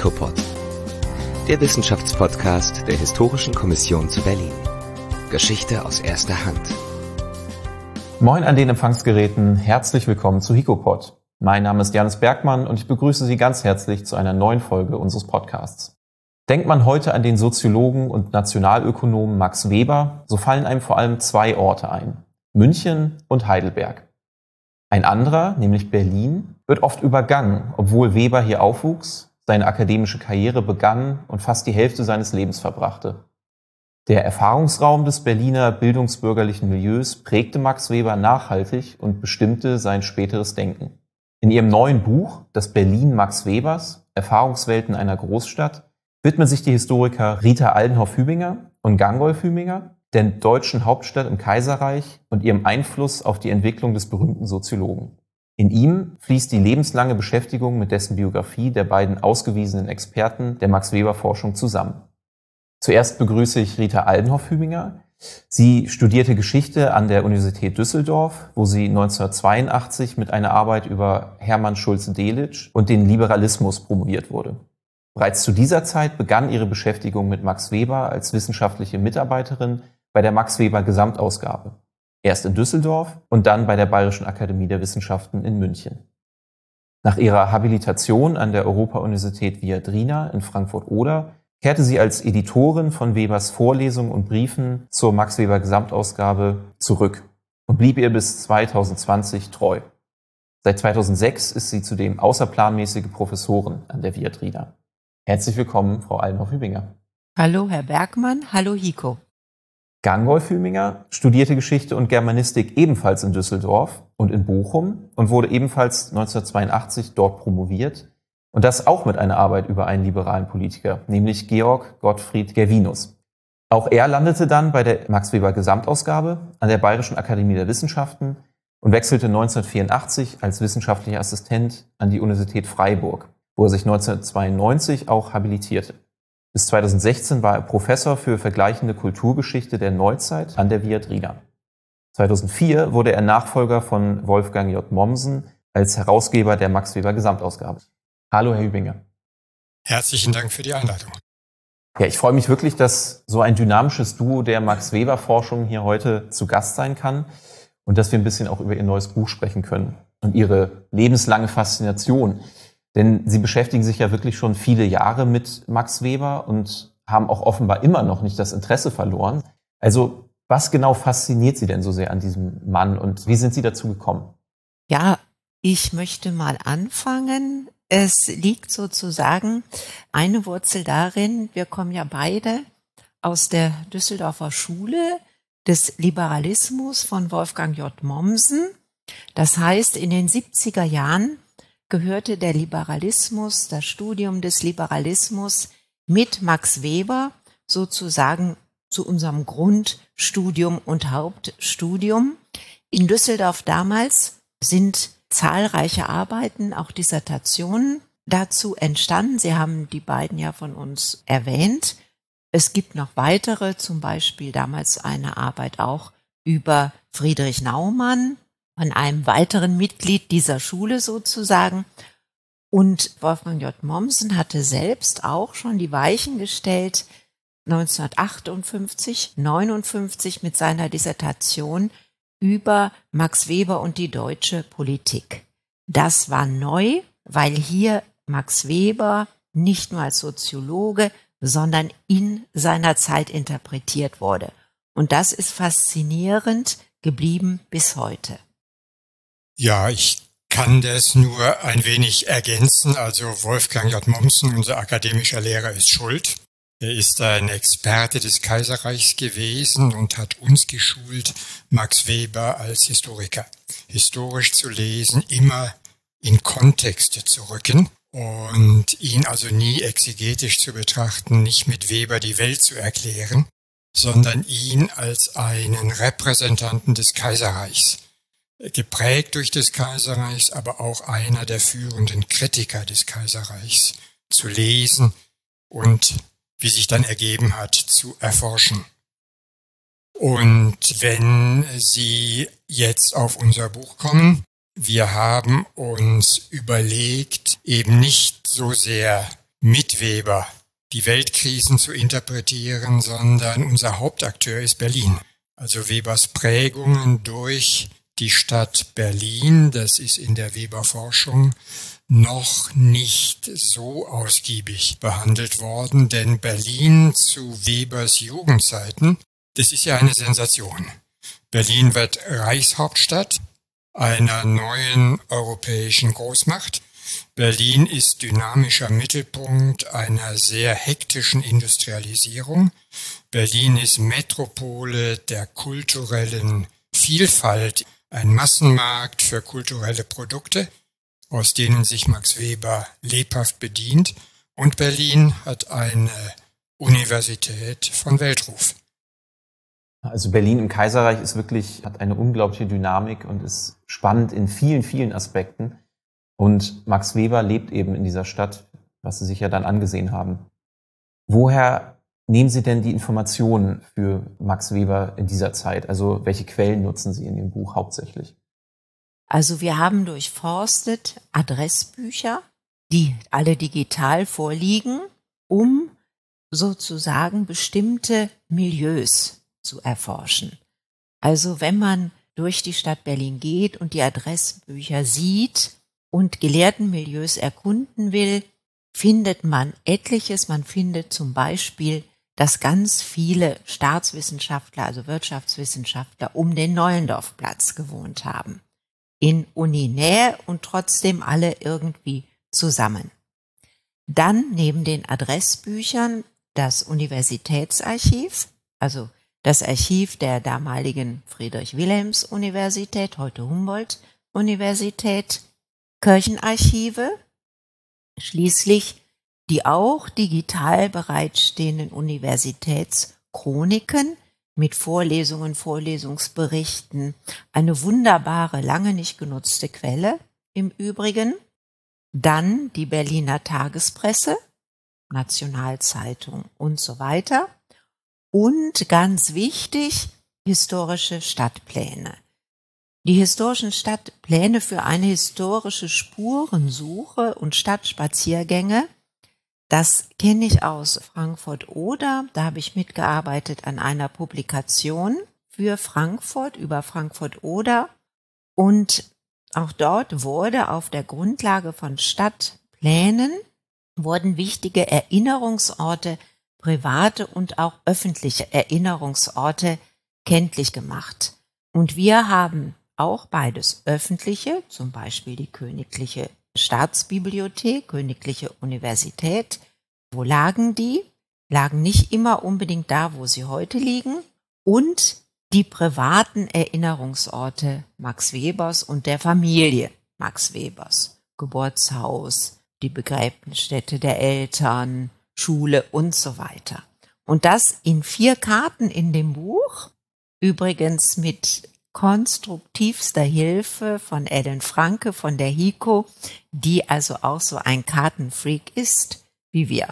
HICOPOD, der Wissenschaftspodcast der Historischen Kommission zu Berlin. Geschichte aus erster Hand. Moin an den Empfangsgeräten, herzlich willkommen zu HICOPOD. Mein Name ist Janis Bergmann und ich begrüße Sie ganz herzlich zu einer neuen Folge unseres Podcasts. Denkt man heute an den Soziologen und Nationalökonomen Max Weber, so fallen einem vor allem zwei Orte ein: München und Heidelberg. Ein anderer, nämlich Berlin, wird oft übergangen, obwohl Weber hier aufwuchs, seine akademische Karriere begann und fast die Hälfte seines Lebens verbrachte. Der Erfahrungsraum des Berliner bildungsbürgerlichen Milieus prägte Max Weber nachhaltig und bestimmte sein späteres Denken. In ihrem neuen Buch »Das Berlin Max Webers – Erfahrungswelten einer Großstadt« widmen sich die Historiker Rita Aldenhoff-Hübinger und Gangolf Hübinger der deutschen Hauptstadt im Kaiserreich und ihrem Einfluss auf die Entwicklung des berühmten Soziologen. In ihm fließt die lebenslange Beschäftigung mit dessen Biografie der beiden ausgewiesenen Experten der Max-Weber-Forschung zusammen. Zuerst begrüße ich Rita Aldenhoff-Hübinger. Sie studierte Geschichte an der Universität Düsseldorf, wo sie 1982 mit einer Arbeit über Hermann Schulze-Delitzsch und den Liberalismus promoviert wurde. Bereits zu dieser Zeit begann ihre Beschäftigung mit Max Weber als wissenschaftliche Mitarbeiterin bei der Max Weber Gesamtausgabe. Erst in Düsseldorf und dann bei der Bayerischen Akademie der Wissenschaften in München. Nach ihrer Habilitation an der Europa-Universität Viadrina in Frankfurt-Oder kehrte sie als Editorin von Webers Vorlesungen und Briefen zur Max Weber Gesamtausgabe zurück und blieb ihr bis 2020 treu. Seit 2006 ist sie zudem außerplanmäßige Professorin an der Viadrina. Herzlich willkommen, Frau Aldenhoff-Hübinger. Hallo, Herr Bergmann. Hallo, HICO. Gangolf Hübinger studierte Geschichte und Germanistik ebenfalls in Düsseldorf und in Bochum und wurde ebenfalls 1982 dort promoviert. Und das auch mit einer Arbeit über einen liberalen Politiker, nämlich Georg Gottfried Gervinus. Auch er landete dann bei der Max Weber Gesamtausgabe an der Bayerischen Akademie der Wissenschaften und wechselte 1984 als wissenschaftlicher Assistent an die Universität Freiburg, wo er sich 1992 auch habilitierte. Bis 2016 war er Professor für vergleichende Kulturgeschichte der Neuzeit an der Viadrina. 2004 wurde er Nachfolger von Wolfgang J. Mommsen als Herausgeber der Max Weber Gesamtausgabe. Hallo, Herr Hübinger. Herzlichen Dank für die Einladung. Ja, ich freue mich wirklich, dass so ein dynamisches Duo der Max-Weber-Forschung hier heute zu Gast sein kann und dass wir ein bisschen auch über Ihr neues Buch sprechen können und Ihre lebenslange Faszination. Denn Sie beschäftigen sich ja wirklich schon viele Jahre mit Max Weber und haben auch offenbar immer noch nicht das Interesse verloren. Also, was genau fasziniert Sie denn so sehr an diesem Mann und wie sind Sie dazu gekommen? Ja, ich möchte mal anfangen. Es liegt sozusagen eine Wurzel darin, wir kommen ja beide aus der Düsseldorfer Schule des Liberalismus von Wolfgang J. Mommsen. Das heißt, in den 70er Jahren gehörte der Liberalismus, das Studium des Liberalismus mit Max Weber sozusagen zu unserem Grundstudium und Hauptstudium. In Düsseldorf damals sind zahlreiche Arbeiten, auch Dissertationen dazu entstanden. Sie haben die beiden ja von uns erwähnt. Es gibt noch weitere, zum Beispiel damals eine Arbeit auch über Friedrich Naumann, an einem weiteren Mitglied dieser Schule sozusagen. Und Wolfgang J. Mommsen hatte selbst auch schon die Weichen gestellt, 1958, 59 mit seiner Dissertation über Max Weber und die deutsche Politik. Das war neu, weil hier Max Weber nicht nur als Soziologe, sondern in seiner Zeit interpretiert wurde. Und das ist faszinierend geblieben bis heute. Ja, ich kann das nur ein wenig ergänzen. Also Wolfgang J. Mommsen, unser akademischer Lehrer, ist schuld. Er ist ein Experte des Kaiserreichs gewesen und hat uns geschult, Max Weber als Historiker historisch zu lesen, immer in Kontexte zu rücken und ihn also nie exegetisch zu betrachten, nicht mit Weber die Welt zu erklären, sondern ihn als einen Repräsentanten des Kaiserreichs, geprägt durch des Kaiserreichs, aber auch einer der führenden Kritiker des Kaiserreichs zu lesen und, wie sich dann ergeben hat, zu erforschen. Und wenn Sie jetzt auf unser Buch kommen, wir haben uns überlegt, eben nicht so sehr mit Weber die Weltkrisen zu interpretieren, sondern unser Hauptakteur ist Berlin. Also Webers Prägungen durch die Stadt Berlin, das ist in der Weber-Forschung noch nicht so ausgiebig behandelt worden, denn Berlin zu Webers Jugendzeiten, das ist ja eine Sensation. Berlin wird Reichshauptstadt einer neuen europäischen Großmacht. Berlin ist dynamischer Mittelpunkt einer sehr hektischen Industrialisierung. Berlin ist Metropole der kulturellen Vielfalt, ein Massenmarkt für kulturelle Produkte, aus denen sich Max Weber lebhaft bedient. Und Berlin hat eine Universität von Weltruf. Also Berlin im Kaiserreich hat eine unglaubliche Dynamik und ist spannend in vielen, vielen Aspekten. Und Max Weber lebt eben in dieser Stadt, was Sie sich ja dann angesehen haben. Woher nehmen Sie denn die Informationen für Max Weber in dieser Zeit? Also welche Quellen nutzen Sie in Ihrem Buch hauptsächlich? Also wir haben durchforstet Adressbücher, die alle digital vorliegen, um sozusagen bestimmte Milieus zu erforschen. Also wenn man durch die Stadt Berlin geht und die Adressbücher sieht und Gelehrtenmilieus erkunden will, findet man etliches. Man findet zum Beispiel, dass ganz viele Staatswissenschaftler, also Wirtschaftswissenschaftler, um den Neuendorfplatz gewohnt haben. In Uninähe und trotzdem alle irgendwie zusammen. Dann neben den Adressbüchern das Universitätsarchiv, also das Archiv der damaligen Friedrich-Wilhelms-Universität, heute Humboldt-Universität, Kirchenarchive, schließlich die auch digital bereitstehenden Universitätschroniken mit Vorlesungen, Vorlesungsberichten, eine wunderbare, lange nicht genutzte Quelle im Übrigen. Dann die Berliner Tagespresse, Nationalzeitung und so weiter. Und ganz wichtig, historische Stadtpläne. Die historischen Stadtpläne für eine historische Spurensuche und Stadtspaziergänge, das kenne ich aus Frankfurt-Oder. Da habe ich mitgearbeitet an einer Publikation für Frankfurt über Frankfurt-Oder. Und auch dort wurde auf der Grundlage von Stadtplänen wurden wichtige Erinnerungsorte, private und auch öffentliche Erinnerungsorte kenntlich gemacht. Und wir haben auch beides öffentliche, zum Beispiel die Königliche Staatsbibliothek, Königliche Universität. Wo lagen die? Lagen nicht immer unbedingt da, wo sie heute liegen. Und die privaten Erinnerungsorte Max Webers und der Familie Max Webers. Geburtshaus, die Begräbnisstätte der Eltern, Schule und so weiter. Und das in 4 Karten in dem Buch, übrigens mit konstruktivster Hilfe von Ellen Franke von der HIKO, die also auch so ein Kartenfreak ist wie wir.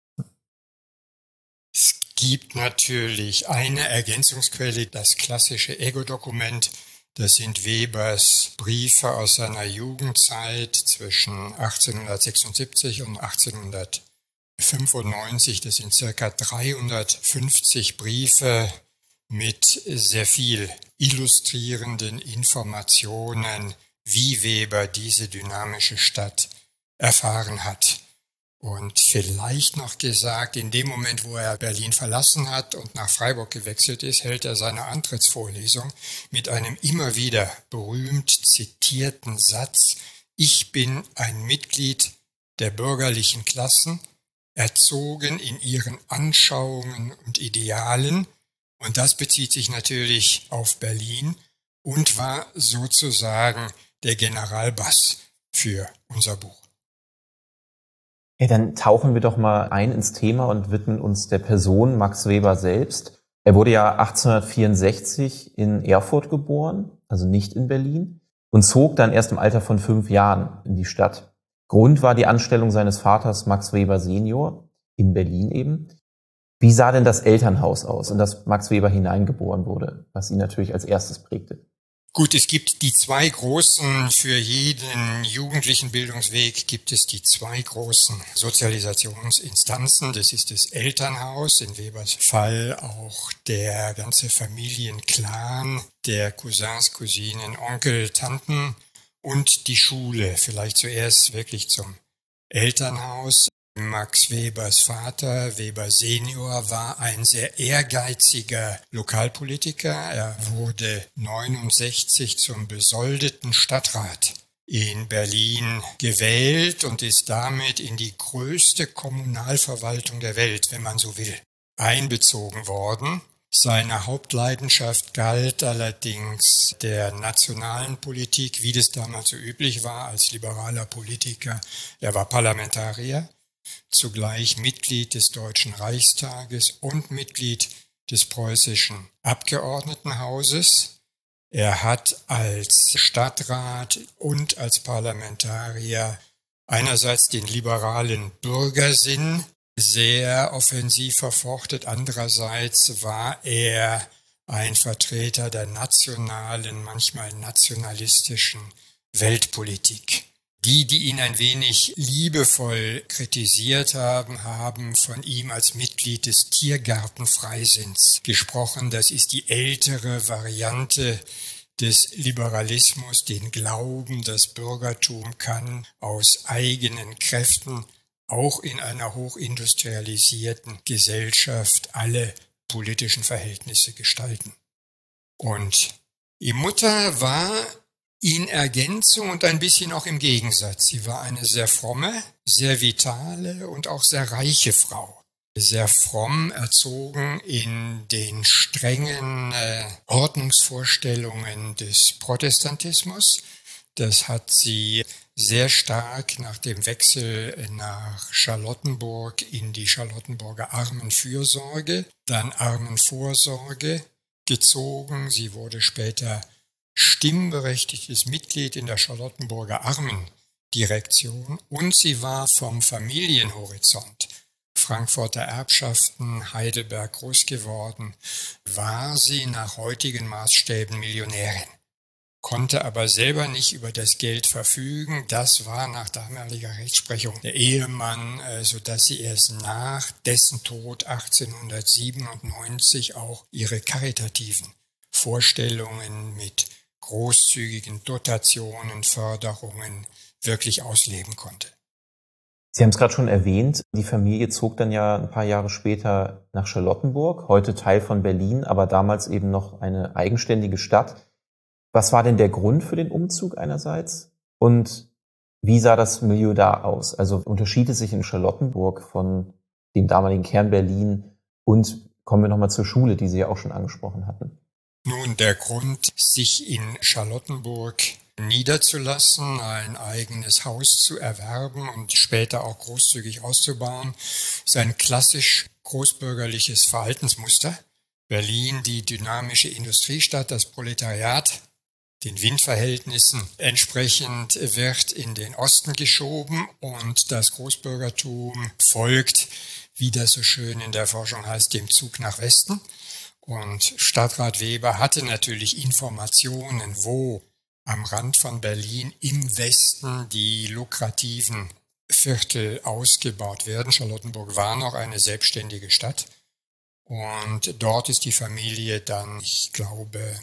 Es gibt natürlich eine Ergänzungsquelle, das klassische Ego-Dokument. Das sind Webers Briefe aus seiner Jugendzeit zwischen 1876 und 1895. Das sind ca. 350 Briefe mit sehr viel illustrierenden Informationen, wie Weber diese dynamische Stadt erfahren hat. Und vielleicht noch gesagt, in dem Moment, wo er Berlin verlassen hat und nach Freiburg gewechselt ist, hält er seine Antrittsvorlesung mit einem immer wieder berühmt zitierten Satz: Ich bin ein Mitglied der bürgerlichen Klassen, erzogen in ihren Anschauungen und Idealen. Und das bezieht sich natürlich auf Berlin und war sozusagen der Generalbass für unser Buch. Ja, dann tauchen wir doch mal ein ins Thema und widmen uns der Person Max Weber selbst. Er wurde ja 1864 in Erfurt geboren, also nicht in Berlin, und zog dann erst im Alter von 5 Jahren in die Stadt. Grund war die Anstellung seines Vaters Max Weber Senior in Berlin eben. Wie sah denn das Elternhaus aus, in das Max Weber hineingeboren wurde, was ihn natürlich als erstes prägte? Gut, es gibt die zwei großen, für jeden jugendlichen Bildungsweg gibt es die zwei großen Sozialisationsinstanzen. Das ist das Elternhaus, in Webers Fall auch der ganze Familienclan, der Cousins, Cousinen, Onkel, Tanten und die Schule. Vielleicht zuerst wirklich zum Elternhaus. Max Webers Vater, Weber Senior, war ein sehr ehrgeiziger Lokalpolitiker. Er wurde 1969 zum besoldeten Stadtrat in Berlin gewählt und ist damit in die größte Kommunalverwaltung der Welt, wenn man so will, einbezogen worden. Seine Hauptleidenschaft galt allerdings der nationalen Politik, wie das damals so üblich war als liberaler Politiker. Er war Parlamentarier, zugleich Mitglied des Deutschen Reichstages und Mitglied des preußischen Abgeordnetenhauses. Er hat als Stadtrat und als Parlamentarier einerseits den liberalen Bürgersinn sehr offensiv verfochtet, andererseits war er ein Vertreter der nationalen, manchmal nationalistischen Weltpolitik. Die ihn ein wenig liebevoll kritisiert haben, haben von ihm als Mitglied des Tiergartenfreisinns gesprochen. Das ist die ältere Variante des Liberalismus, den Glauben, das Bürgertum kann aus eigenen Kräften auch in einer hochindustrialisierten Gesellschaft alle politischen Verhältnisse gestalten. Und die Mutter war in Ergänzung und ein bisschen auch im Gegensatz. Sie war eine sehr fromme, sehr vitale und auch sehr reiche Frau. Sehr fromm erzogen in den strengen Ordnungsvorstellungen des Protestantismus. Das hat sie sehr stark nach dem Wechsel nach Charlottenburg in die Charlottenburger Armenfürsorge, dann Armenvorsorge gezogen. Sie wurde später stimmberechtigtes Mitglied in der Charlottenburger Armendirektion und sie war vom Familienhorizont, Frankfurter Erbschaften, Heidelberg groß geworden, war sie nach heutigen Maßstäben Millionärin, konnte aber selber nicht über das Geld verfügen. Das war nach damaliger Rechtsprechung der Ehemann, sodass sie erst nach dessen Tod 1897 auch ihre karitativen Vorstellungen mit großzügigen Dotationen, Förderungen wirklich ausleben konnte. Sie haben es gerade schon erwähnt, die Familie zog dann ja ein paar Jahre später nach Charlottenburg, heute Teil von Berlin, aber damals eben noch eine eigenständige Stadt. Was war denn der Grund für den Umzug einerseits? Und wie sah das Milieu da aus? Also unterschied es sich in Charlottenburg von dem damaligen Kern Berlin? Und kommen wir nochmal zur Schule, die Sie ja auch schon angesprochen hatten. Nun, der Grund, sich in Charlottenburg niederzulassen, ein eigenes Haus zu erwerben und später auch großzügig auszubauen, ist ein klassisch großbürgerliches Verhaltensmuster. Berlin, die dynamische Industriestadt, das Proletariat, den Windverhältnissen entsprechend wird in den Osten geschoben und das Großbürgertum folgt, wie das so schön in der Forschung heißt, dem Zug nach Westen. Und Stadtrat Weber hatte natürlich Informationen, wo am Rand von Berlin im Westen die lukrativen Viertel ausgebaut werden. Charlottenburg war noch eine selbstständige Stadt. Und dort ist die Familie dann, ich glaube,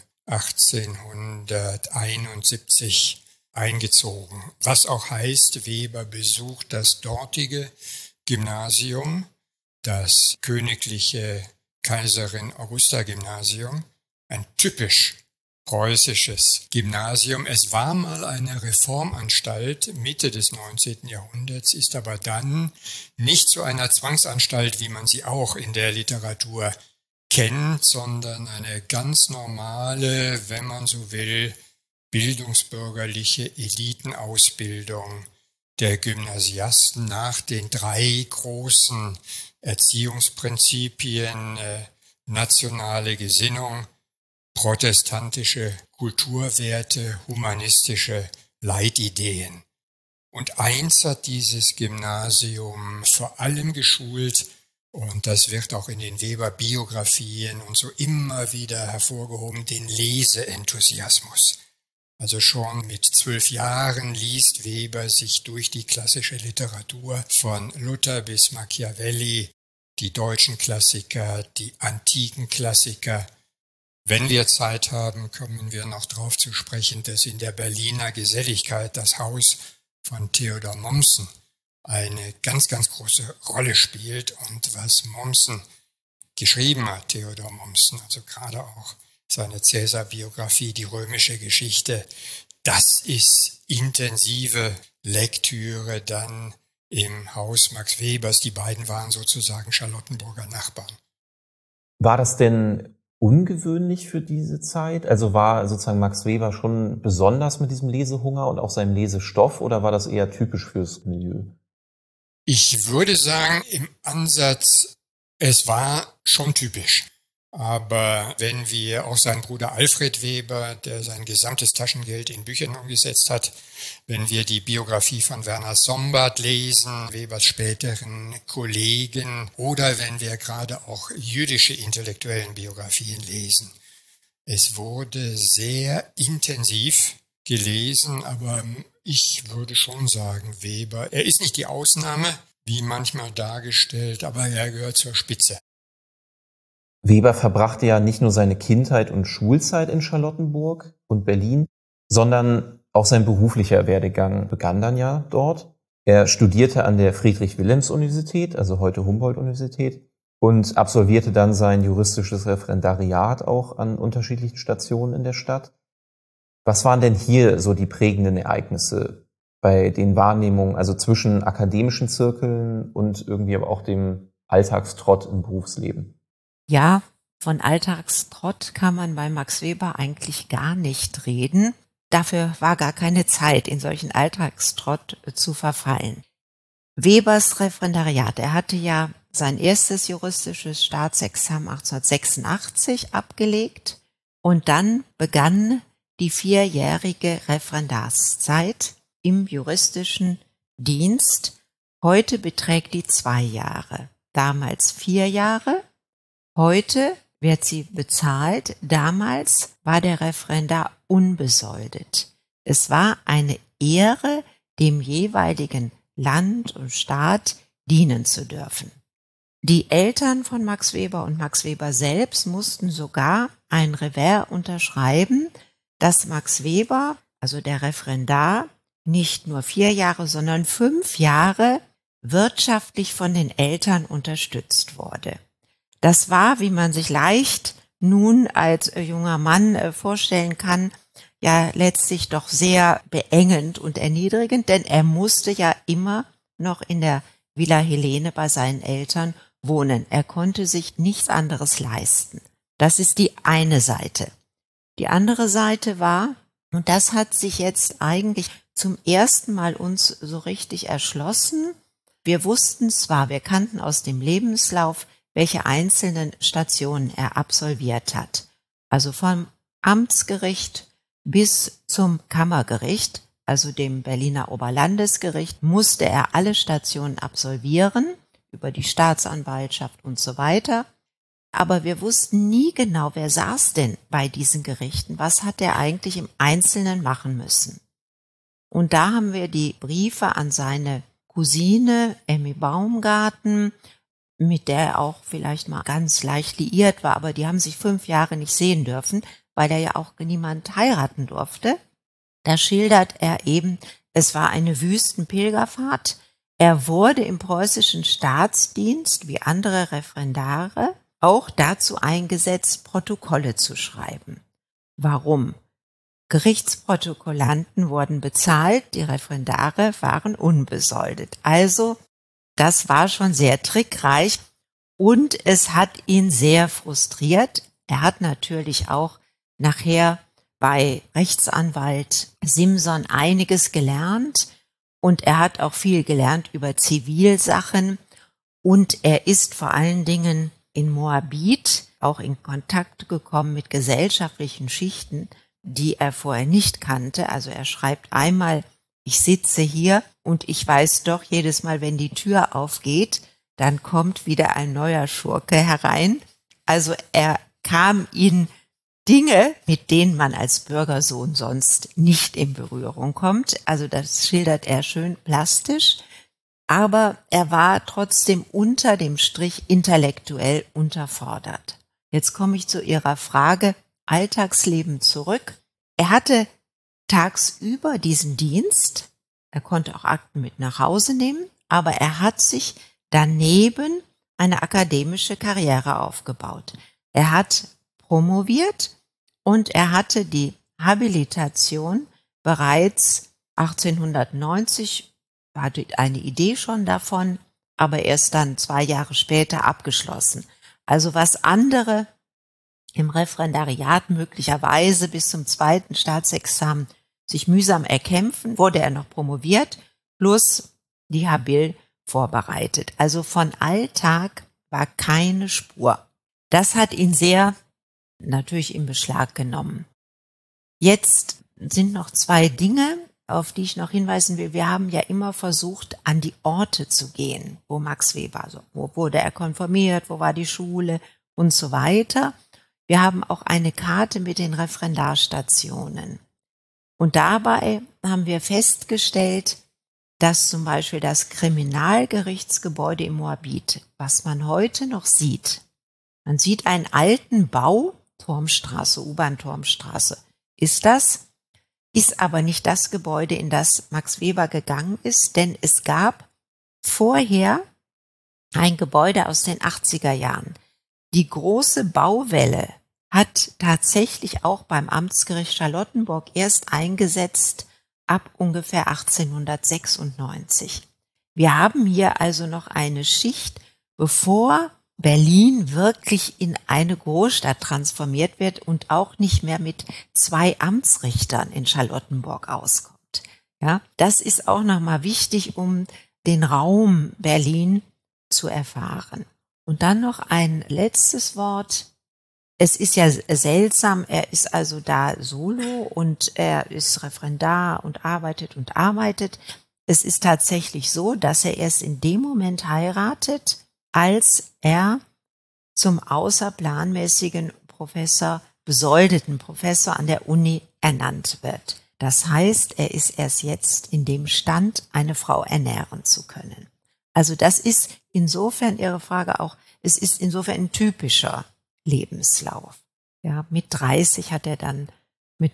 1871 eingezogen. Was auch heißt, Weber besucht das dortige Gymnasium, das königliche Kaiserin Augusta Gymnasium, ein typisch preußisches Gymnasium. Es war mal eine Reformanstalt Mitte des 19. Jahrhunderts, ist aber dann nicht zu einer Zwangsanstalt, wie man sie auch in der Literatur kennt, sondern eine ganz normale, wenn man so will, bildungsbürgerliche Elitenausbildung der Gymnasiasten nach den 3 großen Erziehungsprinzipien, nationale Gesinnung, protestantische Kulturwerte, humanistische Leitideen. Und eins hat dieses Gymnasium vor allem geschult, Und das wird auch in den Weber-Biografien und so immer wieder hervorgehoben, den Leseenthusiasmus. Also schon mit 12 Jahren liest Weber sich durch die klassische Literatur von Luther bis Machiavelli, die deutschen Klassiker, die antiken Klassiker. Wenn wir Zeit haben, kommen wir noch darauf zu sprechen, dass in der Berliner Geselligkeit das Haus von Theodor Mommsen eine ganz, ganz große Rolle spielt. Und was Mommsen geschrieben hat, Theodor Mommsen, also gerade auch seine Cäsar-Biografie, die römische Geschichte, das ist intensive Lektüre dann im Haus Max Webers. Die beiden waren sozusagen Charlottenburger Nachbarn. War das denn ungewöhnlich für diese Zeit? Also war sozusagen Max Weber schon besonders mit diesem Lesehunger und auch seinem Lesestoff, oder war das eher typisch fürs Milieu? Ich würde sagen, im Ansatz, es war schon typisch. Aber wenn wir auch seinen Bruder Alfred Weber, der sein gesamtes Taschengeld in Büchern umgesetzt hat, wenn wir die Biografie von Werner Sombart lesen, Webers späteren Kollegen, oder wenn wir gerade auch jüdische intellektuellen Biografien lesen. Es wurde sehr intensiv gelesen, aber ich würde schon sagen, Weber, er ist nicht die Ausnahme, wie manchmal dargestellt, aber er gehört zur Spitze. Weber verbrachte ja nicht nur seine Kindheit und Schulzeit in Charlottenburg und Berlin, sondern auch sein beruflicher Werdegang begann dann ja dort. Er studierte an der Friedrich-Wilhelms-Universität, also heute Humboldt-Universität, und absolvierte dann sein juristisches Referendariat auch an unterschiedlichen Stationen in der Stadt. Was waren denn hier so die prägenden Ereignisse bei den Wahrnehmungen, also zwischen akademischen Zirkeln und irgendwie aber auch dem Alltagstrott im Berufsleben? Ja, von Alltagstrott kann man bei Max Weber eigentlich gar nicht reden. Dafür war gar keine Zeit, in solchen Alltagstrott zu verfallen. Webers Referendariat, er hatte ja sein erstes juristisches Staatsexamen 1886 abgelegt und dann begann die 4-jährige Referendarszeit im juristischen Dienst. Heute beträgt die 2 Jahre, damals 4 Jahre. Heute wird sie bezahlt, damals war der Referendar unbesoldet. Es war eine Ehre, dem jeweiligen Land und Staat dienen zu dürfen. Die Eltern von Max Weber und Max Weber selbst mussten sogar ein Revers unterschreiben, dass Max Weber, also der Referendar, nicht nur 4 Jahre, sondern 5 Jahre wirtschaftlich von den Eltern unterstützt wurde. Das war, wie man sich leicht nun als junger Mann vorstellen kann, ja letztlich doch sehr beengend und erniedrigend, denn er musste ja immer noch in der Villa Helene bei seinen Eltern wohnen. Er konnte sich nichts anderes leisten. Das ist die eine Seite. Die andere Seite war, und das hat sich jetzt eigentlich zum ersten Mal uns so richtig erschlossen, wir wussten zwar, wir kannten aus dem Lebenslauf, welche einzelnen Stationen er absolviert hat. Also vom Amtsgericht bis zum Kammergericht, also dem Berliner Oberlandesgericht, musste er alle Stationen absolvieren, über die Staatsanwaltschaft und so weiter. Aber wir wussten nie genau, wer saß denn bei diesen Gerichten, was hat er eigentlich im Einzelnen machen müssen. Und da haben wir die Briefe an seine Cousine Emmy Baumgarten, mit der er auch vielleicht mal ganz leicht liiert war, aber die haben sich 5 Jahre nicht sehen dürfen, weil er ja auch niemand heiraten durfte. Da schildert er eben, es war eine Wüstenpilgerfahrt. Er wurde im preußischen Staatsdienst, wie andere Referendare, auch dazu eingesetzt, Protokolle zu schreiben. Warum? Gerichtsprotokollanten wurden bezahlt, die Referendare waren unbesoldet. Also das war schon sehr trickreich und es hat ihn sehr frustriert. Er hat natürlich auch nachher bei Rechtsanwalt Simson einiges gelernt und er hat auch viel gelernt über Zivilsachen und er ist vor allen Dingen in Moabit auch in Kontakt gekommen mit gesellschaftlichen Schichten, die er vorher nicht kannte. Also er schreibt einmal, ich sitze hier und ich weiß doch jedes Mal, wenn die Tür aufgeht, dann kommt wieder ein neuer Schurke herein. Also er kam in Dinge, mit denen man als Bürgersohn sonst nicht in Berührung kommt. Also das schildert er schön plastisch. Aber er war trotzdem unter dem Strich intellektuell unterfordert. Jetzt komme ich zu Ihrer Frage, Alltagsleben zurück. Er hatte tagsüber diesen Dienst, er konnte auch Akten mit nach Hause nehmen, aber er hat sich daneben eine akademische Karriere aufgebaut. Er hat promoviert und er hatte die Habilitation bereits 1890, hatte eine Idee schon davon, aber erst dann 2 Jahre später abgeschlossen. Also was andere im Referendariat möglicherweise bis zum 2. Staatsexamen sich mühsam erkämpfen, wurde er noch promoviert, plus die Habil vorbereitet. Also von Alltag war keine Spur. Das hat ihn sehr natürlich in Beschlag genommen. Jetzt sind noch 2 Dinge, auf die ich noch hinweisen will. Wir haben ja immer versucht, an die Orte zu gehen, wo Max Weber, also wo wurde er konfirmiert, wo war die Schule und so weiter. Wir haben auch eine Karte mit den Referendarstationen. Und dabei haben wir festgestellt, dass zum Beispiel das Kriminalgerichtsgebäude in Moabit, was man heute noch sieht, man sieht einen alten Bau, Turmstraße, U-Bahn-Turmstraße, ist aber nicht das Gebäude, in das Max Weber gegangen ist, denn es gab vorher ein Gebäude aus den 80er Jahren. Die große Bauwelle hat tatsächlich auch beim Amtsgericht Charlottenburg erst eingesetzt ab ungefähr 1896. Wir haben hier also noch eine Schicht, bevor Berlin wirklich in eine Großstadt transformiert wird und auch nicht mehr mit 2 Amtsrichtern in Charlottenburg auskommt. Ja, das ist auch nochmal wichtig, um den Raum Berlin zu erfahren. Und dann noch ein letztes Wort. Es ist ja seltsam, er ist also da solo und er ist Referendar und arbeitet. Es ist tatsächlich so, dass er erst in dem Moment heiratet, als er zum außerplanmäßigen Professor, besoldeten Professor an der Uni ernannt wird. Das heißt, er ist erst jetzt in dem Stand, eine Frau ernähren zu können. Also das ist insofern Ihre Frage auch, es ist insofern ein typischer Lebenslauf. Ja, mit 30 hat er dann mit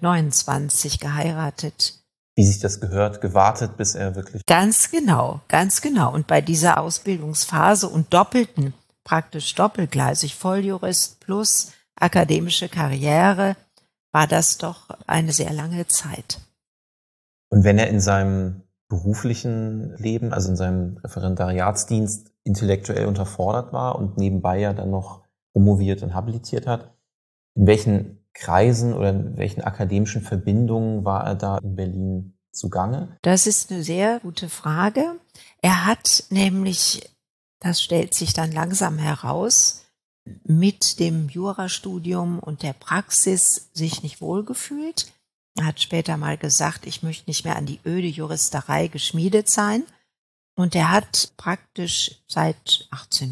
29 geheiratet. Wie sich das gehört, gewartet, bis er wirklich... Ganz genau. Und bei dieser Ausbildungsphase und praktisch doppelgleisig, Volljurist plus akademische Karriere, war das doch eine sehr lange Zeit. Und wenn er in seinem beruflichen Leben, also in seinem Referendariatsdienst, intellektuell unterfordert war und nebenbei ja dann noch promoviert und habilitiert hat, in welchen Kreisen oder in welchen akademischen Verbindungen war er da in Berlin zugange? Das ist eine sehr gute Frage. Er hat nämlich, das stellt sich dann langsam heraus, mit dem Jurastudium und der Praxis sich nicht wohlgefühlt. Er hat später mal gesagt, ich möchte nicht mehr an die öde Juristerei geschmiedet sein. Und er hat praktisch seit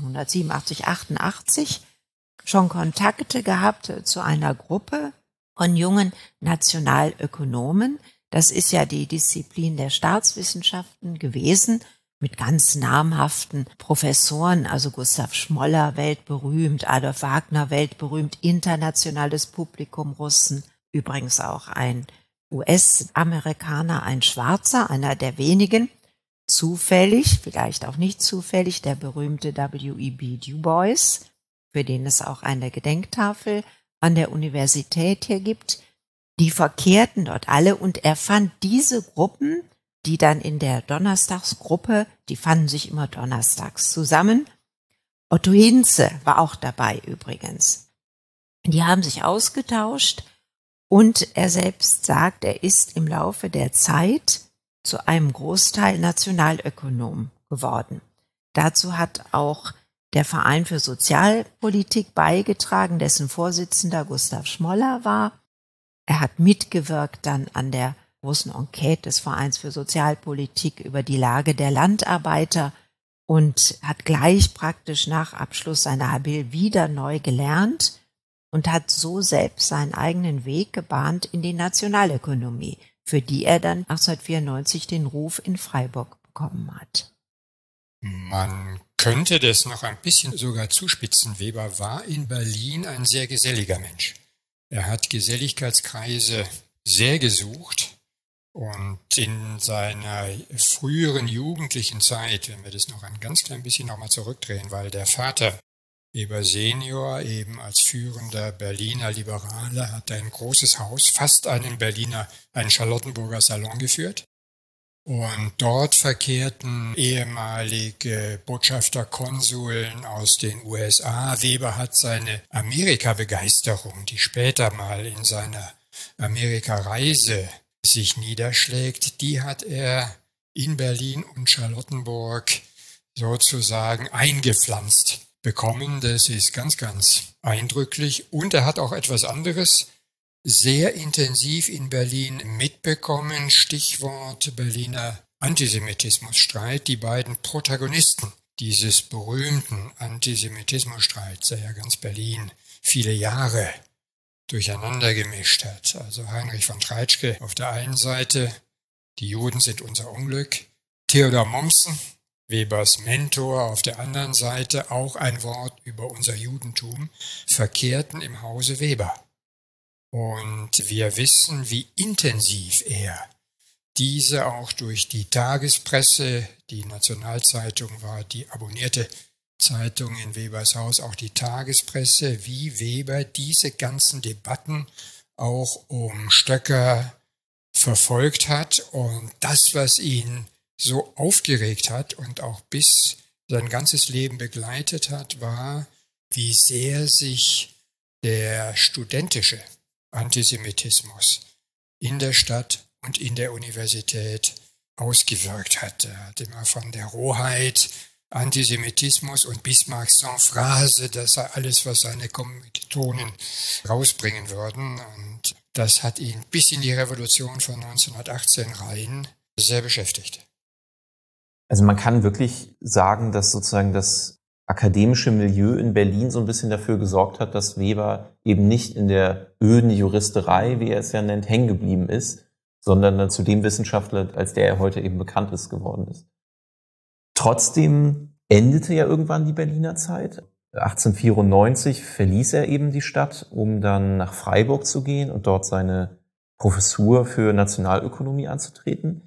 1887, 88 schon Kontakte gehabt zu einer Gruppe von jungen Nationalökonomen. Das ist ja die Disziplin der Staatswissenschaften gewesen, mit ganz namhaften Professoren, also Gustav Schmoller, weltberühmt, Adolf Wagner, weltberühmt, internationales Publikum, Russen, übrigens auch ein US-Amerikaner, ein Schwarzer, einer der wenigen, zufällig, vielleicht auch nicht zufällig, der berühmte W.E.B. Du Bois, für den es auch eine Gedenktafel an der Universität hier gibt. Die verkehrten dort alle und er fand diese Gruppen, die dann in der Donnerstagsgruppe, die fanden sich immer donnerstags zusammen. Otto Hinze war auch dabei übrigens. Die haben sich ausgetauscht und er selbst sagt, er ist im Laufe der Zeit zu einem Großteil Nationalökonom geworden. Dazu hat auch der Verein für Sozialpolitik beigetragen, dessen Vorsitzender Gustav Schmoller war. Er hat mitgewirkt dann an der großen Enquete des Vereins für Sozialpolitik über die Lage der Landarbeiter und hat gleich praktisch nach Abschluss seiner HBL wieder neu gelernt und hat so selbst seinen eigenen Weg gebahnt in die Nationalökonomie, für die er dann 1894 den Ruf in Freiburg bekommen hat. Man könnte das noch ein bisschen sogar zuspitzen. Weber war in Berlin ein sehr geselliger Mensch. Er hat Geselligkeitskreise sehr gesucht und in seiner früheren jugendlichen Zeit, wenn wir das noch ein ganz klein bisschen nochmal zurückdrehen, weil der Vater Weber Senior eben als führender Berliner Liberaler hat ein großes Haus, fast einen Charlottenburger Salon geführt. Und dort verkehrten ehemalige Botschafter, Konsuln aus den USA. Weber hat seine Amerika-Begeisterung, die später mal in seiner Amerika-Reise sich niederschlägt, die hat er in Berlin und Charlottenburg sozusagen eingepflanzt bekommen. Das ist ganz, ganz eindrücklich. Und er hat auch etwas anderes sehr intensiv in Berlin mitbekommen. Stichwort Berliner Antisemitismusstreit. Die beiden Protagonisten dieses berühmten Antisemitismusstreits, der ja ganz Berlin viele Jahre durcheinander gemischt hat. Also Heinrich von Treitschke auf der einen Seite, die Juden sind unser Unglück. Theodor Mommsen, Webers Mentor, auf der anderen Seite, auch ein Wort über unser Judentum, verkehrten im Hause Weber. Und wir wissen, wie intensiv er diese auch durch die Tagespresse, die Nationalzeitung war die abonnierte Zeitung in Webers Haus, auch die Tagespresse, wie Weber diese ganzen Debatten auch um Stöcker verfolgt hat. Und das, was ihn so aufgeregt hat und auch bis sein ganzes Leben begleitet hat, war, wie sehr sich der studentische Antisemitismus in der Stadt und in der Universität ausgewirkt hat. Er hat immer von der Rohheit, Antisemitismus und Bismarcks Sans-Phrase, das sei alles, was seine Kommilitonen rausbringen würden. Und das hat ihn bis in die Revolution von 1918 rein sehr beschäftigt. Also man kann wirklich sagen, dass sozusagen das akademische Milieu in Berlin so ein bisschen dafür gesorgt hat, dass Weber eben nicht in der öden Juristerei, wie er es ja nennt, hängen geblieben ist, sondern dann zu dem Wissenschaftler, als der er heute eben bekannt ist, geworden ist. Trotzdem endete ja irgendwann die Berliner Zeit. 1894 verließ er eben die Stadt, um dann nach Freiburg zu gehen und dort seine Professur für Nationalökonomie anzutreten.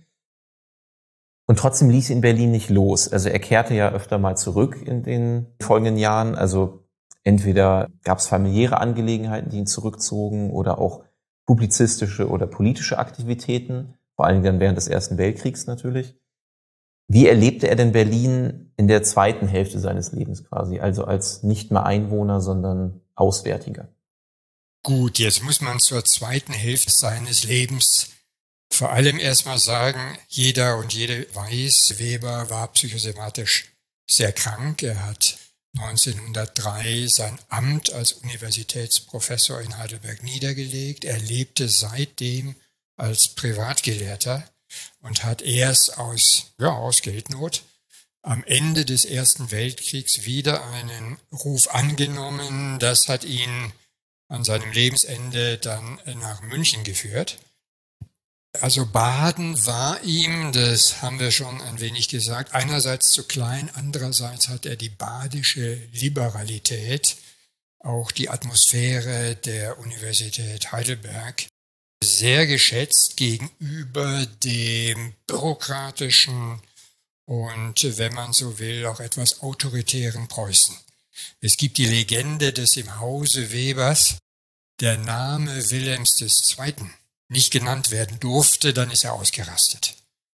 Und trotzdem ließ ihn Berlin nicht los. Also er kehrte ja öfter mal zurück in den folgenden Jahren. Also entweder gab es familiäre Angelegenheiten, die ihn zurückzogen, oder auch publizistische oder politische Aktivitäten, vor allem dann während des Ersten Weltkriegs natürlich. Wie erlebte er denn Berlin in der zweiten Hälfte seines Lebens quasi, also als nicht mehr Einwohner, sondern Auswärtiger? Gut, jetzt muss man zur zweiten Hälfte seines Lebens vor allem erstmal sagen, jeder und jede weiß, Weber war psychosomatisch sehr krank. Er hat 1903 sein Amt als Universitätsprofessor in Heidelberg niedergelegt. Er lebte seitdem als Privatgelehrter und hat erst aus Geldnot am Ende des Ersten Weltkriegs wieder einen Ruf angenommen. Das hat ihn an seinem Lebensende dann nach München geführt. Also Baden war ihm, das haben wir schon ein wenig gesagt, einerseits zu klein, andererseits hat er die badische Liberalität, auch die Atmosphäre der Universität Heidelberg, sehr geschätzt gegenüber dem bürokratischen und, wenn man so will, auch etwas autoritären Preußen. Es gibt die Legende, dass im Hause Webers der Name Wilhelms II. Nicht genannt werden durfte, dann ist er ausgerastet.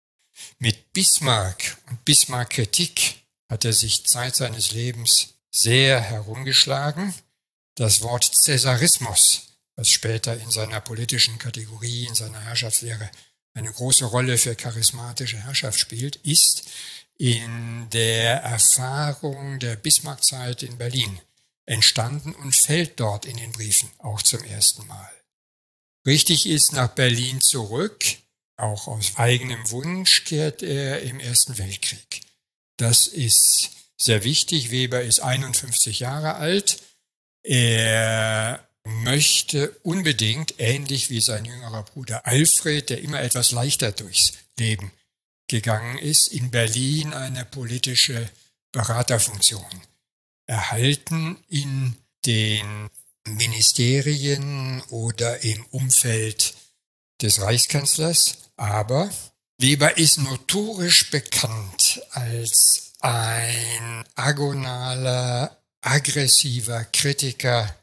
Mit Bismarck und Bismarck-Kritik hat er sich Zeit seines Lebens sehr herumgeschlagen. Das Wort Cäsarismus, was später in seiner politischen Kategorie, in seiner Herrschaftslehre eine große Rolle für charismatische Herrschaft spielt, ist in der Erfahrung der Bismarck-Zeit in Berlin entstanden und fällt dort in den Briefen auch zum ersten Mal. Richtig ist, nach Berlin zurück, auch aus eigenem Wunsch, kehrt er im Ersten Weltkrieg Das ist sehr wichtig. Weber ist 51 Jahre alt. Er möchte unbedingt, ähnlich wie sein jüngerer Bruder Alfred, der immer etwas leichter durchs Leben gegangen ist, in Berlin eine politische Beraterfunktion erhalten in den Ministerien oder im Umfeld des Reichskanzlers. Aber Weber ist notorisch bekannt als ein agonaler, aggressiver Kritiker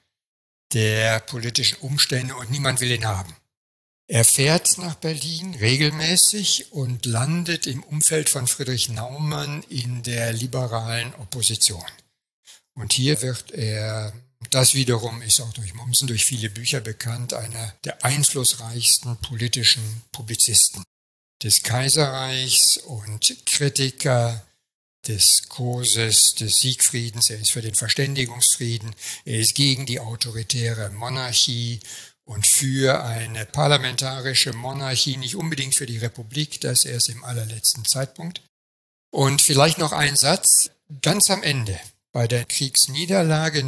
der politischen Umstände und niemand will ihn haben. Er fährt nach Berlin regelmäßig und landet im Umfeld von Friedrich Naumann in der liberalen Opposition. Und hier wird er, das wiederum ist auch durch Mommsen, durch viele Bücher bekannt, einer der einflussreichsten politischen Publizisten des Kaiserreichs und Kritiker des Kurses des Siegfriedens. Er ist für den Verständigungsfrieden, er ist gegen die autoritäre Monarchie und für eine parlamentarische Monarchie, nicht unbedingt für die Republik, das erst im allerletzten Zeitpunkt. Und vielleicht noch ein Satz, ganz am Ende, bei der Kriegsniederlage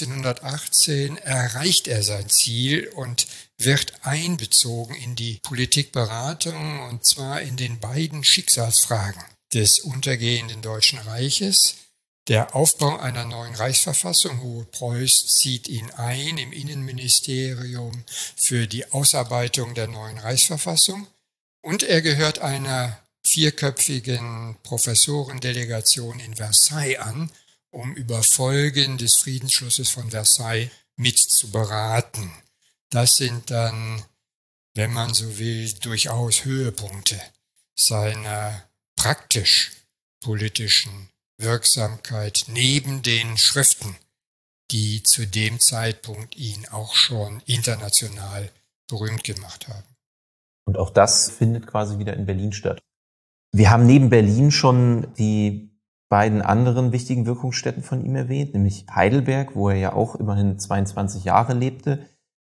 1918 erreicht er sein Ziel und wird einbezogen in die Politikberatung, und zwar in den beiden Schicksalsfragen des untergehenden Deutschen Reiches. Der Aufbau einer neuen Reichsverfassung, Hohe-Preuß zieht ihn ein im Innenministerium für die Ausarbeitung der neuen Reichsverfassung, und er gehört einer 4-köpfigen Professorendelegation in Versailles an, um über Folgen des Friedensschlusses von Versailles mitzuberaten. Das sind dann, wenn man so will, durchaus Höhepunkte seiner praktisch politischen Wirksamkeit neben den Schriften, die zu dem Zeitpunkt ihn auch schon international berühmt gemacht haben. Und auch das findet quasi wieder in Berlin statt. Wir haben neben Berlin schon die beiden anderen wichtigen Wirkungsstätten von ihm erwähnt, nämlich Heidelberg, wo er ja auch immerhin 22 Jahre lebte,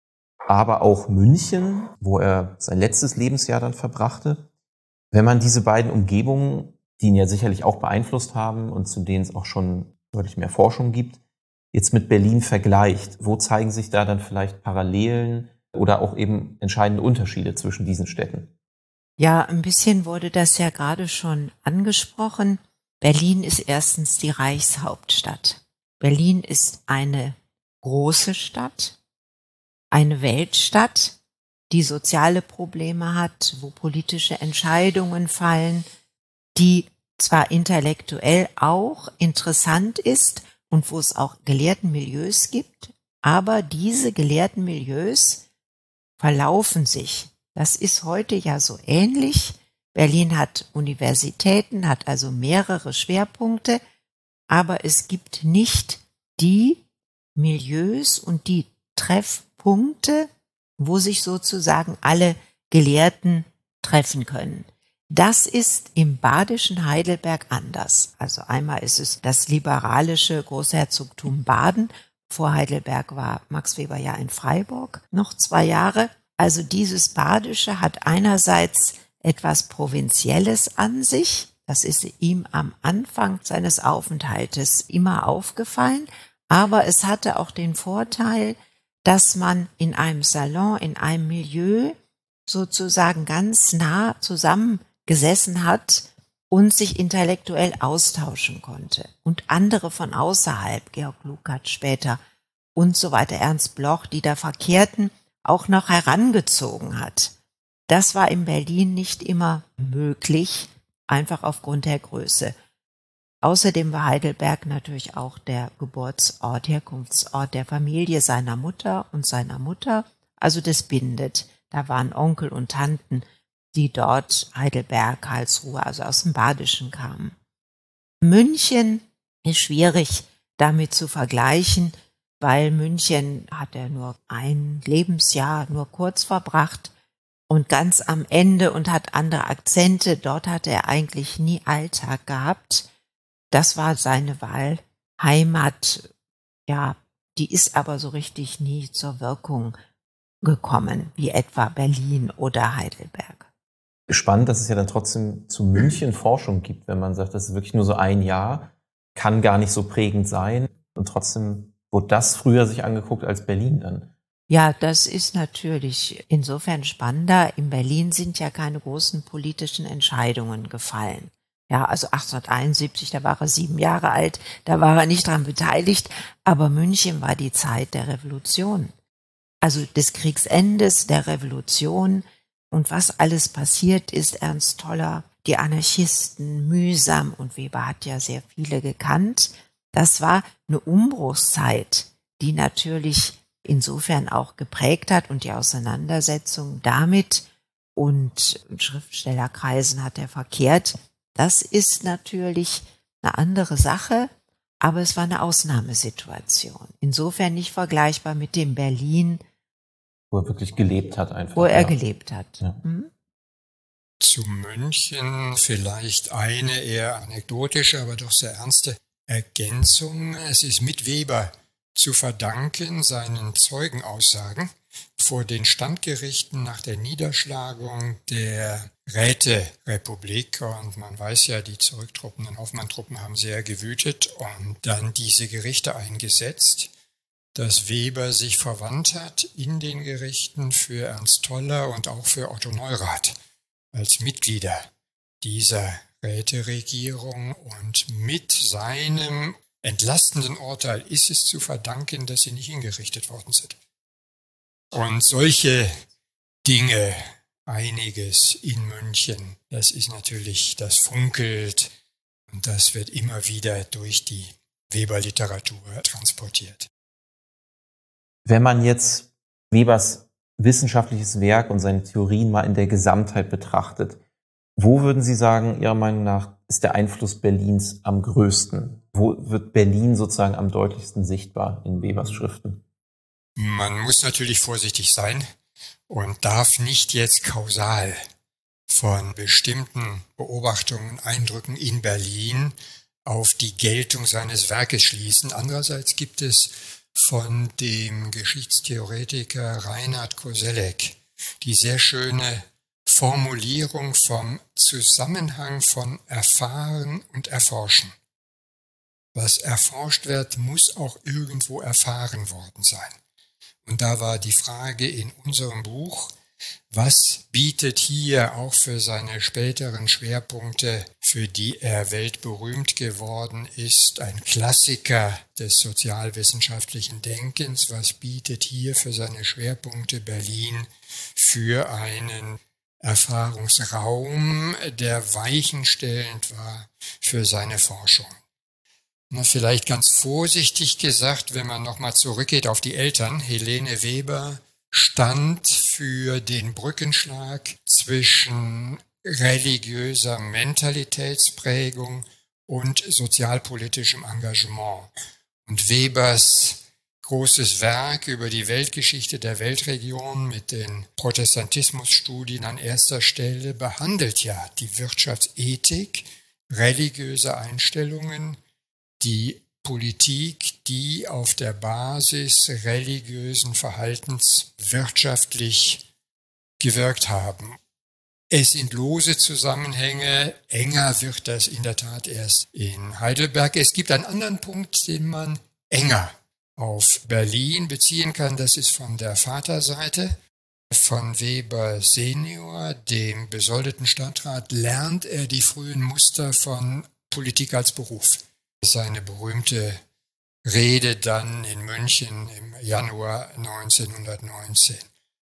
aber auch München, wo er sein letztes Lebensjahr dann verbrachte. Wenn man diese beiden Umgebungen, die ihn ja sicherlich auch beeinflusst haben und zu denen es auch schon deutlich mehr Forschung gibt, jetzt mit Berlin vergleicht, wo zeigen sich da dann vielleicht Parallelen oder auch eben entscheidende Unterschiede zwischen diesen Städten? Ja, ein bisschen wurde das ja gerade schon angesprochen. Berlin ist erstens die Reichshauptstadt. Berlin ist eine große Stadt, eine Weltstadt, die soziale Probleme hat, wo politische Entscheidungen fallen, die zwar intellektuell auch interessant ist und wo es auch Gelehrtenmilieus gibt, aber diese Gelehrtenmilieus verlaufen sich. Das ist heute ja so ähnlich. Berlin hat Universitäten, hat also mehrere Schwerpunkte, aber es gibt nicht die Milieus und die Treffpunkte, wo sich sozusagen alle Gelehrten treffen können. Das ist im badischen Heidelberg anders. Also einmal ist es das liberalische Großherzogtum Baden. Vor Heidelberg war Max Weber ja in Freiburg noch 2 Jahre. Also dieses Badische hat einerseits etwas Provinzielles an sich. Das ist ihm am Anfang seines Aufenthaltes immer aufgefallen. Aber es hatte auch den Vorteil, dass man in einem Salon, in einem Milieu sozusagen ganz nah zusammengesessen hat und sich intellektuell austauschen konnte. Und andere von außerhalb, Georg Lukács später und so weiter, Ernst Bloch, die da verkehrten, auch noch herangezogen hat. Das war in Berlin nicht immer möglich, einfach aufgrund der Größe. Außerdem war Heidelberg natürlich auch der Geburtsort, Herkunftsort der Familie seiner Mutter und seiner Mutter. Also das bindet. Da waren Onkel und Tanten, die dort Heidelberg, Karlsruhe, also aus dem Badischen kamen. München ist schwierig damit zu vergleichen, weil München hat er nur ein Lebensjahr nur kurz verbracht und ganz am Ende und hat andere Akzente. Dort hat er eigentlich nie Alltag gehabt. Das war seine Wahlheimat. Ja, die ist aber so richtig nie zur Wirkung gekommen, wie etwa Berlin oder Heidelberg. Spannend, dass es ja dann trotzdem zu München Forschung gibt, wenn man sagt, das ist wirklich nur so ein Jahr, kann gar nicht so prägend sein. Und trotzdem wurde das früher sich angeguckt als Berlin dann. Ja, das ist natürlich insofern spannender. In Berlin sind ja keine großen politischen Entscheidungen gefallen. Ja, also 1871, da war er 7 Jahre alt, da war er nicht dran beteiligt, aber München war die Zeit der Revolution. Also des Kriegsendes, der Revolution und was alles passiert ist, Ernst Toller, die Anarchisten, Mühsam und Weber hat ja sehr viele gekannt. Das war eine Umbruchszeit, die natürlich insofern auch geprägt hat und die Auseinandersetzung damit und in Schriftstellerkreisen hat er verkehrt. Das ist natürlich eine andere Sache, aber es war eine Ausnahmesituation. Insofern nicht vergleichbar mit dem Berlin, wo er wirklich gelebt hat einfach. Wo er gelebt hat. Ja. Zu München vielleicht eine eher anekdotische, aber doch sehr ernste Ergänzung. Es ist mit Weber zu verdanken, seinen Zeugenaussagen vor den Standgerichten nach der Niederschlagung der Räterepublik. Und man weiß ja, die zurücktruppenden Hoffmann-Truppen haben sehr gewütet und dann diese Gerichte eingesetzt, dass Weber sich verwandt hat in den Gerichten für Ernst Toller und auch für Otto Neurath als Mitglieder dieser Räteregierung. Und mit seinem entlastenden Urteil ist es zu verdanken, dass sie nicht hingerichtet worden sind. Und solche Dinge, einiges in München, das ist natürlich, das funkelt und das wird immer wieder durch die Weber-Literatur transportiert. Wenn man jetzt Webers wissenschaftliches Werk und seine Theorien mal in der Gesamtheit betrachtet, wo würden Sie sagen, Ihrer Meinung nach, ist der Einfluss Berlins am größten? Wo wird Berlin sozusagen am deutlichsten sichtbar in Webers Schriften? Man muss natürlich vorsichtig sein und darf nicht jetzt kausal von bestimmten Beobachtungen, Eindrücken in Berlin auf die Geltung seines Werkes schließen. Andererseits gibt es von dem Geschichtstheoretiker Reinhard Koselleck die sehr schöne Formulierung vom Zusammenhang von Erfahren und Erforschen. Was erforscht wird, muss auch irgendwo erfahren worden sein. Und da war die Frage in unserem Buch, was bietet hier auch für seine späteren Schwerpunkte, für die er weltberühmt geworden ist, ein Klassiker des sozialwissenschaftlichen Denkens, was bietet hier für seine Schwerpunkte Berlin für einen Erfahrungsraum, der weichenstellend war für seine Forschung. Na, vielleicht ganz vorsichtig gesagt, wenn man nochmal zurückgeht auf die Eltern, Helene Weber stand für den Brückenschlag zwischen religiöser Mentalitätsprägung und sozialpolitischem Engagement. Und Webers großes Werk über die Weltgeschichte der Weltregion mit den Protestantismusstudien an erster Stelle behandelt ja die Wirtschaftsethik, religiöse Einstellungen, die Politik, die auf der Basis religiösen Verhaltens wirtschaftlich gewirkt haben. Es sind lose Zusammenhänge, enger wird das in der Tat erst in Heidelberg. Es gibt einen anderen Punkt, den man enger auf Berlin beziehen kann, das ist von der Vaterseite. Von Weber Senior, dem besoldeten Stadtrat, lernt er die frühen Muster von Politik als Beruf. Seine berühmte Rede dann in München im Januar 1919.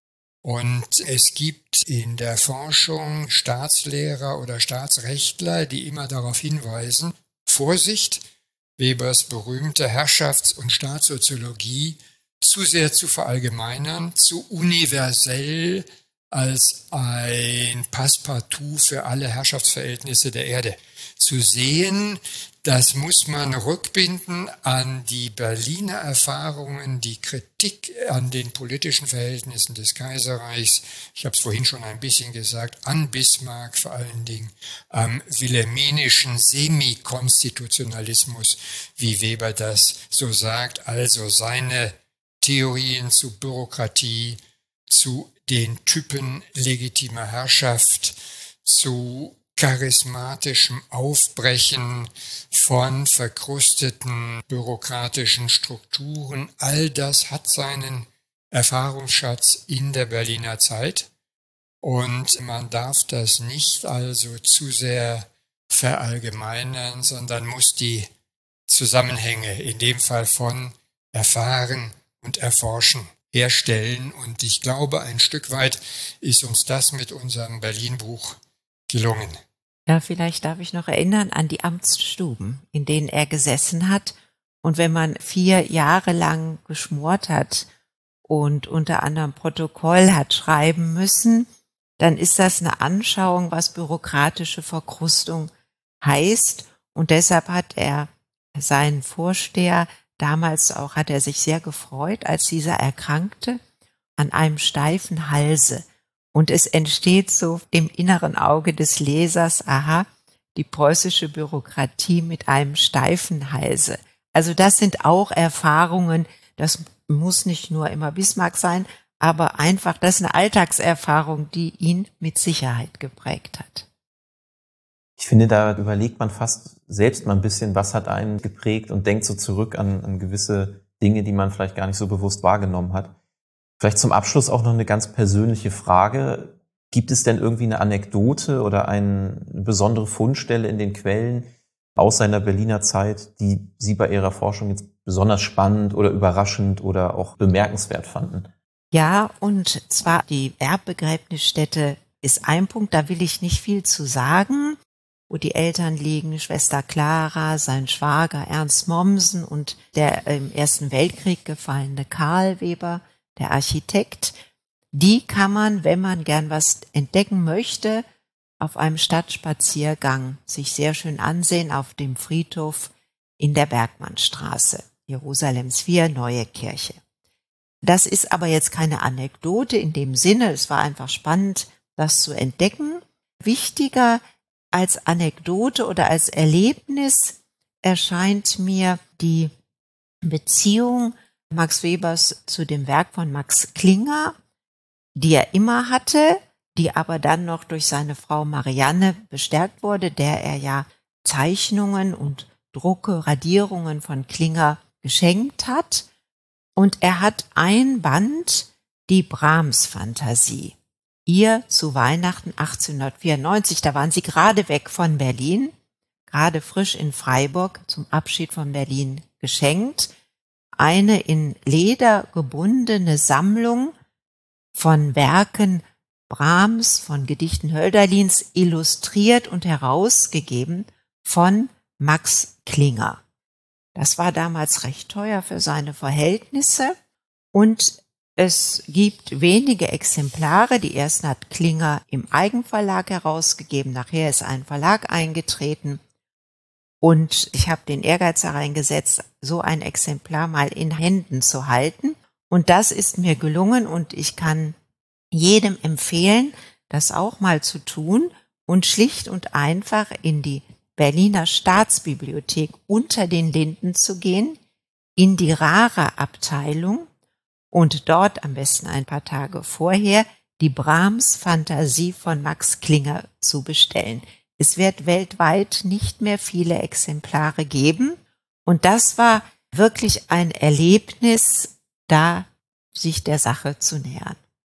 Und es gibt in der Forschung Staatslehrer oder Staatsrechtler, die immer darauf hinweisen, Vorsicht, Webers berühmte Herrschafts- und Staatssoziologie zu sehr zu verallgemeinern, zu universell als ein Passepartout für alle Herrschaftsverhältnisse der Erde zu sehen. Das muss man rückbinden an die Berliner Erfahrungen, die Kritik an den politischen Verhältnissen des Kaiserreichs. Ich habe es vorhin schon ein bisschen gesagt, an Bismarck vor allen Dingen, am wilhelminischen Semikonstitutionalismus, wie Weber das so sagt, also seine Theorien zu Bürokratie, zu den Typen legitimer Herrschaft, zu charismatischem Aufbrechen von verkrusteten bürokratischen Strukturen. All das hat seinen Erfahrungsschatz in der Berliner Zeit und man darf das nicht also zu sehr verallgemeinern, sondern muss die Zusammenhänge in dem Fall von erfahren und erforschen herstellen. Und ich glaube, ein Stück weit ist uns das mit unserem Berlin-Buch gelungen. Ja, vielleicht darf ich noch erinnern an die Amtsstuben, in denen er gesessen hat. Und wenn man 4 Jahre lang geschmort hat und unter anderem Protokoll hat schreiben müssen, dann ist das eine Anschauung, was bürokratische Verkrustung heißt. Und deshalb hat er seinen Vorsteher, damals auch hat er sich sehr gefreut, als dieser erkrankte, an einem steifen Halse. Und es entsteht so im inneren Auge des Lesers, aha, die preußische Bürokratie mit einem steifen Halse. Also das sind auch Erfahrungen, das muss nicht nur immer Bismarck sein, aber einfach, das ist eine Alltagserfahrung, die ihn mit Sicherheit geprägt hat. Ich finde, da überlegt man fast selbst mal ein bisschen, was hat einen geprägt und denkt so zurück an gewisse Dinge, die man vielleicht gar nicht so bewusst wahrgenommen hat. Vielleicht zum Abschluss auch noch eine ganz persönliche Frage. Gibt es denn irgendwie eine Anekdote oder eine besondere Fundstelle in den Quellen aus seiner Berliner Zeit, die Sie bei Ihrer Forschung jetzt besonders spannend oder überraschend oder auch bemerkenswert fanden? Ja, und zwar die Erbbegräbnisstätte ist ein Punkt, da will ich nicht viel zu sagen, wo die Eltern liegen, Schwester Clara, sein Schwager Ernst Mommsen und der im Ersten Weltkrieg gefallene Karl Weber, der Architekt. Die kann man, wenn man gern was entdecken möchte, auf einem Stadtspaziergang sich sehr schön ansehen auf dem Friedhof in der Bergmannstraße, Jerusalems 4, Neue Kirche. Das ist aber jetzt keine Anekdote in dem Sinne, es war einfach spannend, das zu entdecken. Wichtiger als Anekdote oder als Erlebnis erscheint mir die Beziehung Max Webers zu dem Werk von Max Klinger, die er immer hatte, die aber dann noch durch seine Frau Marianne bestärkt wurde, der er ja Zeichnungen und Drucke, Radierungen von Klinger geschenkt hat. Und er hat ein Band, die Brahms-Fantasie, ihr zu Weihnachten 1894, da waren sie gerade weg von Berlin, gerade frisch in Freiburg zum Abschied von Berlin geschenkt, eine in Leder gebundene Sammlung von Werken Brahms, von Gedichten Hölderlins, illustriert und herausgegeben von Max Klinger. Das war damals recht teuer für seine Verhältnisse und es gibt wenige Exemplare. Die ersten hat Klinger im Eigenverlag herausgegeben, nachher ist ein Verlag eingetreten. Und ich habe den Ehrgeiz hereingesetzt, so ein Exemplar mal in Händen zu halten. Und das ist mir gelungen und ich kann jedem empfehlen, das auch mal zu tun und schlicht und einfach in die Berliner Staatsbibliothek unter den Linden zu gehen, in die Rara-Abteilung und dort am besten ein paar Tage vorher die Brahms-Fantasie von Max Klinger zu bestellen. Es wird weltweit nicht mehr viele Exemplare geben. Und das war wirklich ein Erlebnis, da sich der Sache zu nähern.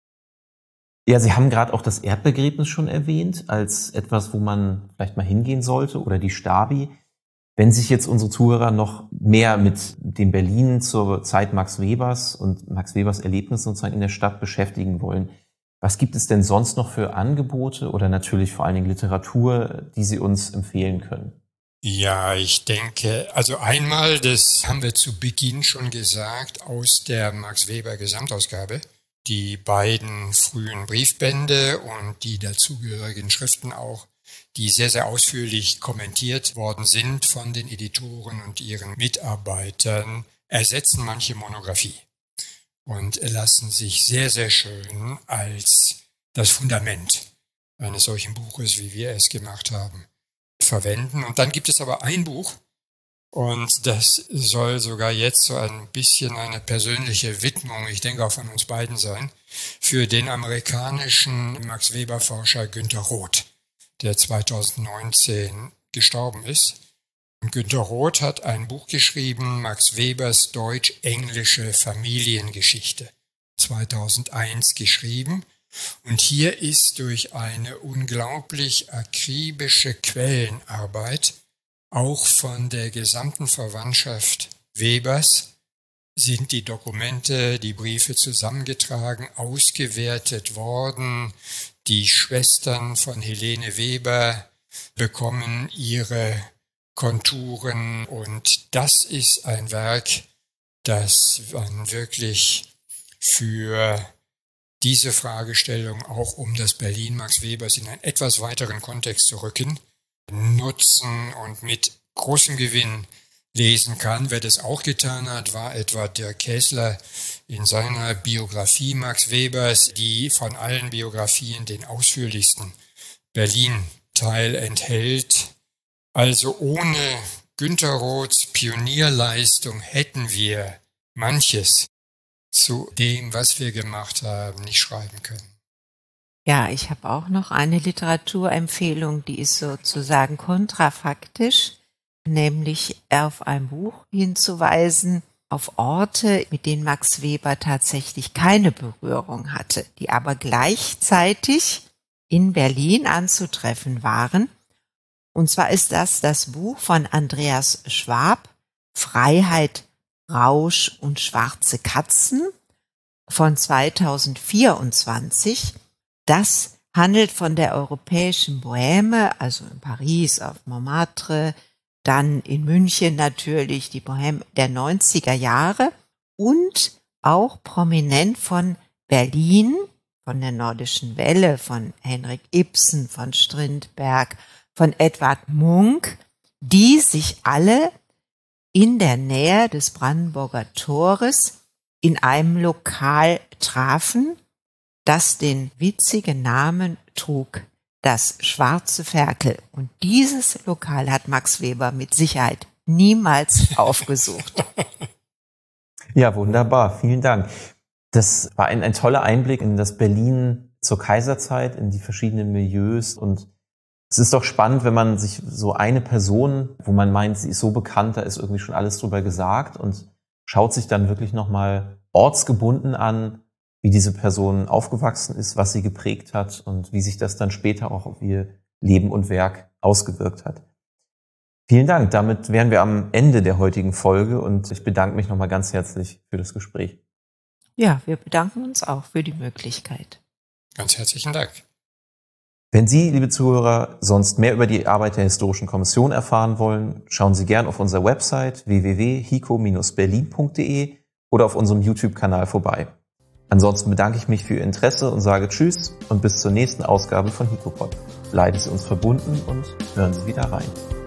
Ja, Sie haben gerade auch das Erbbegräbnis schon erwähnt, als etwas, wo man vielleicht mal hingehen sollte, oder die Stabi. Wenn sich jetzt unsere Zuhörer noch mehr mit dem Berlin zur Zeit Max Webers und Max Webers Erlebnis sozusagen in der Stadt beschäftigen wollen, was gibt es denn sonst noch für Angebote oder natürlich vor allen Dingen Literatur, die Sie uns empfehlen können? Ja, ich denke, also einmal, das haben wir zu Beginn schon gesagt, aus der Max Weber Gesamtausgabe, die beiden frühen Briefbände und die dazugehörigen Schriften auch, die sehr, sehr ausführlich kommentiert worden sind von den Editoren und ihren Mitarbeitern, ersetzen manche Monographie und lassen sich sehr, sehr schön als das Fundament eines solchen Buches, wie wir es gemacht haben, verwenden. Und dann gibt es aber ein Buch, und das soll sogar jetzt so ein bisschen eine persönliche Widmung, ich denke auch von uns beiden sein, für den amerikanischen Max Weber-Forscher Günter Roth. der 2019 gestorben ist. Und Günter Roth hat ein Buch geschrieben, Max Webers Deutsch-Englische Familiengeschichte, 2001 geschrieben. Und hier ist durch eine unglaublich akribische Quellenarbeit auch von der gesamten Verwandtschaft Webers sind die Dokumente, die Briefe zusammengetragen, ausgewertet worden. Die Schwestern von Helene Weber bekommen ihre Konturen und das ist ein Werk, das man wirklich für diese Fragestellung, auch um das Berlin Max Webers in einen etwas weiteren Kontext zu rücken, nutzen und mit großem Gewinn lesen kann. Wer das auch getan hat, war etwa Dirk Käßler in seiner Biografie Max Webers, die von allen Biografien den ausführlichsten Berlin-Teil enthält. Also ohne Günter Roths Pionierleistung hätten wir manches zu dem, was wir gemacht haben, nicht schreiben können. Ja, ich habe auch noch eine Literaturempfehlung, die ist sozusagen kontrafaktisch, nämlich auf ein Buch hinzuweisen, auf Orte, mit denen Max Weber tatsächlich keine Berührung hatte, die aber gleichzeitig in Berlin anzutreffen waren. Und zwar ist das Buch von Andreas Schwab, Freiheit, Rausch und schwarze Katzen von 2024. Das handelt von der europäischen Bohème, also in Paris auf Montmartre, dann in München natürlich die Bohème der 90er Jahre und auch prominent von Berlin, von der Nordischen Welle, von Henrik Ibsen, von Strindberg, von Edvard Munch, die sich alle in der Nähe des Brandenburger Tores in einem Lokal trafen, das den witzigen Namen trug, das Schwarze Ferkel. Und dieses Lokal hat Max Weber mit Sicherheit niemals aufgesucht. Ja, wunderbar. Vielen Dank. Das war ein toller Einblick in das Berlin zur Kaiserzeit, in die verschiedenen Milieus. Und es ist doch spannend, wenn man sich so eine Person, wo man meint, sie ist so bekannt, da ist irgendwie schon alles drüber gesagt und schaut sich dann wirklich nochmal ortsgebunden an, wie diese Person aufgewachsen ist, was sie geprägt hat und wie sich das dann später auch auf ihr Leben und Werk ausgewirkt hat. Vielen Dank. Damit wären wir am Ende der heutigen Folge und ich bedanke mich nochmal ganz herzlich für das Gespräch. Ja, wir bedanken uns auch für die Möglichkeit. Ganz herzlichen Dank. Wenn Sie, liebe Zuhörer, sonst mehr über die Arbeit der Historischen Kommission erfahren wollen, schauen Sie gern auf unserer Website www.hico-berlin.de oder auf unserem YouTube-Kanal vorbei. Ansonsten bedanke ich mich für Ihr Interesse und sage Tschüss und bis zur nächsten Ausgabe von HICOPOD. Bleiben Sie uns verbunden und hören Sie wieder rein.